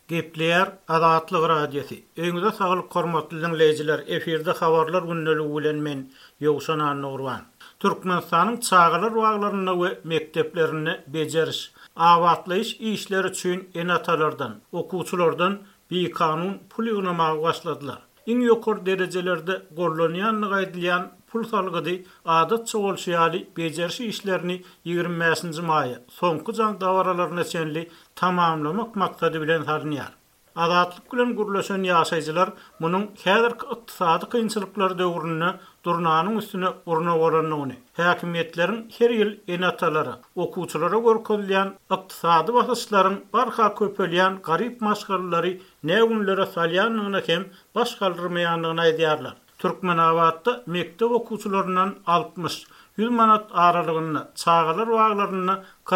Gepleyer Azatlyk radiosu. Öňüňizde saglyk hormatly dinleýijiler, eferde habarlar günneligi bilen men Ýowşan Nurwan. Türkmenistanyň çağalar waglaryna we mekteplerini bejeriş, awatlaýyş işleri üçin enatalardan, okuwçylardan bir kanun pul ýygnamagy başladylar. Iň ýokary derejelerde gorlanýanlygy aýdylýan pul salgydy adatça bolşýaly bejeriş işlerini 25-nji maýy soňky jaň dawaralaryna çenli tamamlamak maksady bilen harynýar. Azatlyk bilen gurlaşan ýaşaýjylar munyň häzirki ykdysady kynçylyklar döwrüne durnanyň üstüne urna bolanyny, häkimetleriň her ýyl enatalary, okuwçylara görkezilýän ykdysady basyşlaryň barha köpelýän garyp maşgalary näwünlere salýanyna hem baş galdyrmaýanlygyny aýdýarlar. Türkmenawatda mektep okuwçylarynyň 60-100 manat aralygyny, çağalar waglaryny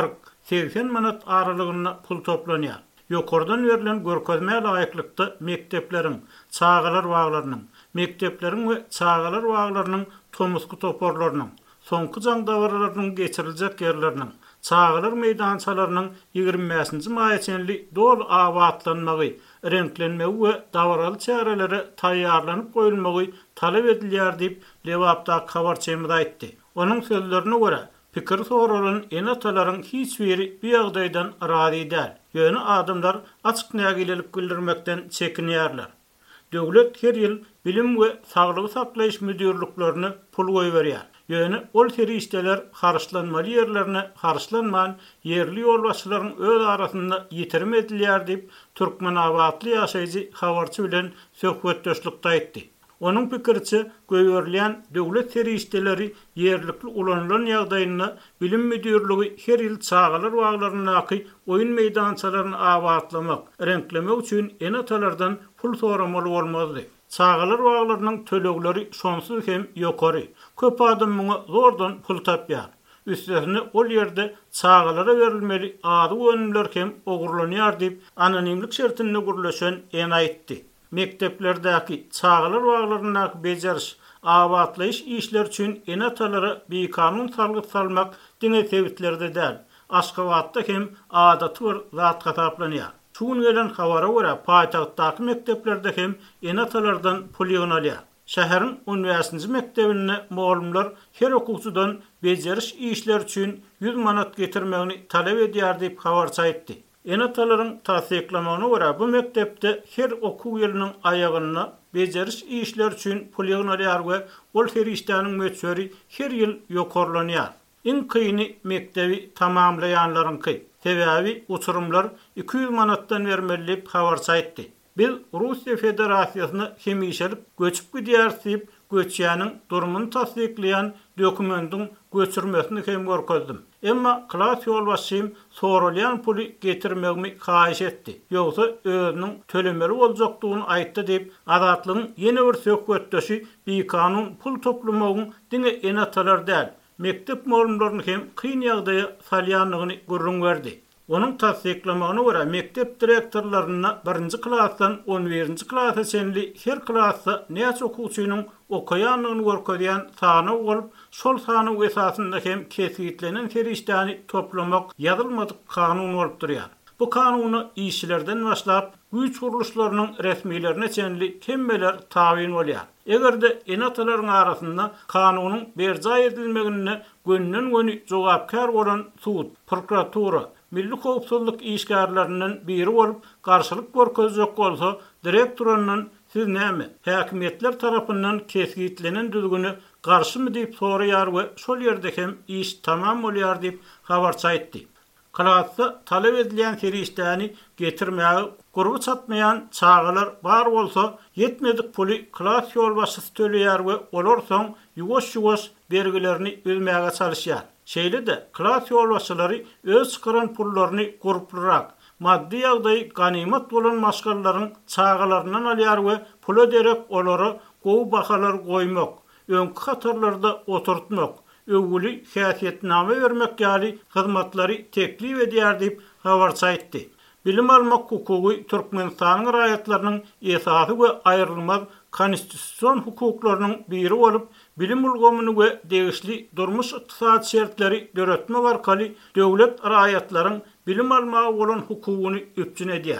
40-80 manat aralygyny pul toplanýar. Ýokardan verilen görkezmäge laýyklykda mektepleriň, çağalar waglarynyň, mekteplerin we çağalar waglarynyň tomusky toporlarynyň, soňky jaň dawarlarynyň geçiriljek ýerleriniň, çağalar meýdançalarynyň 25-nji maýçenli dol awatlanmagy, renklenmegi we dawaraly çäreleri taýýarlanyp goýulmagy talap edilýär diýip Lewapda habarçymyz aýtdy. Onuň sözlerine görä, pikir soralan enatalaryň hiç biri bu ýagdaýdan razy däl. Ýöne adamlar açyk nägilelik bildirmekden çekinýärler. Döwlet her ýyl bilim we saglygy saklaýyş müdürlüklerini pul goýberýär. Ýöne ol teri işler harçlanmaly ýerlerine harçlanman yerli ýolbaşçylaryň öz arasynda ýitirme edilýär diýip Türkmenawatly ýaşaýjy habarçy bilen söhbetdeşlikde aýtdy. Onun pikirçe göýberilýän döwlet teri işleri yerlikli ulanılan ýagdaýyna bilim müdürlügi her ýyl çağalar waglaryny oýun meýdançalaryny awatlamak, renklemek üçin enatalardan pul soramaly bolmazdy. Çağalar waglarynyň tölegleri şonsuz hem ýokary. Köp adam muňa zordan pul tapýar. Üstesine ol ýerde çağalara berilmeli ady önümler hem ogurlanýar diýip anonimlik şertinde gurlaşan en aýtdy. Mekteplerdäki çağalar waglaryna bejeriş, awatlaýyş işler üçin enatalara bir kanun salmak diňe tebitlerde däl. Aşgabatda hem adaty bir zat hataplanýar. Şuň gelen habara görä paýtagtdaky mekteplerde hem enatalardan pul ýygnalýar. Şäheriň 10-nji mektebine muallimler her okuwçydan bejeriş işler üçin 100 manat getirmegini talap edýär diýip habarçy aýtdy. Enatalaryň tasdiklamagyna görä bu mektepde her okuw ýylynyň aýagyna bejeriş işler üçin pul ýygnalýar we ol her işleriň möçberi her ýyl ýokarlanýar. Iň kyýyny mektebi tamamlaýanlaryňky. Sebäbi uçurumlar 200 manatdan bermeli habarçy aýtdy. Biz Russiýa Federasiýasyna hemişelik göçüp gidýär diýip göçýäniň durumuny tasdiklaýan dokumentin göçürmesini hem görkezdim. Emma klas ýolbaşçym soralýan puly getirmegimi haýyş etdi. Ýogsa özüniň tölemeli boljakdygyny aýtdy diýip Azatlygyň ýene bir söhbetdeşi bir kanun pul toplamagyň diňe enatalar däl. Mektep muallimlaryny hem kyn ýagdaýa salýanlygyny görüň berdi. Onun tasdiklamagyna görä mektep direktorlaryna 1-nji klasdan 11-nji klasa çenli her klasda näçe okuwçynyň okaýanlygyny görkezýän sany bolup, şol sany esasynda hem kesitlenen ferişdäni toplamak ýazylmadyk kanun bolup durýar. Bu kanuny işçilerden başlap güýç guruluşlarynyň resmiýlerine çenli hemmeler tabyn bolýar. Egerde enatalaryň arasynda kanunyň berja edilmegine gönnen-göni jogapkar bolan sud, prokuratura, Milli Howpsuzlyk işgärläriniň biri bolup garşylyk görkezjek bolsa, direktorynyň siz näme? Häkimetler tarapyndan keskitlenen düzgüni garşymy diýip soraýar we şol ýerde hem iş tamam bolýar diýip habarçy aýtdy. Klasda talap edilýän ferişdäni getirmäge gurby çatmaýan çağalar bar bolsa, ýetmedik puly klas ýolbaşçysy töleýär we olar soň ýuwaş-ýuwaş bergilerini ödmäge çalışýar. Şeýle de klas ýolbaşçylary öz çykaran pullaryny gruplyrak, maddi ýagdaý ganimat bolan maşgallaryň çağalaryndan alýar we pul öderek olary gowy bahalar goýmak, öňkü hatarlarda oturtmak, öwgüli häsiýetname bermek ýaly hyzmatlary teklip edýär diýip habarçy aýtdy. Bilim almak hukugy Türkmenistanyň raýatlarynyň esasy we aýrylmaz konstitusiýon hukuklarynyň biri bolup, bilim ulgamyny we degişli durmuş ykdysat şertleri döretmek arkaly döwlet raýatlaryň bilim almagy bolan hukugyny üpjün edýär.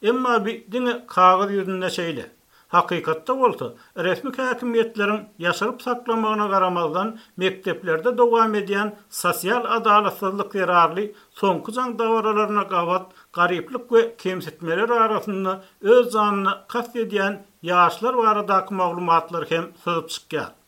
Emma bir diňe kagaz ýüzünde şeýle. Hakykatda bolsa, resmi häkimiýetlerin ýaşaryp saklamagyna garamazdan mekteplerde dowam edýän sosial adalatsyzlyk ýararly soňky jaň dawaralaryna gawat, garyplyk we kemsitmeler arasynda öz janyny kast edýän ýaşlar baradaky maglumatlar hem syzyp çykýar.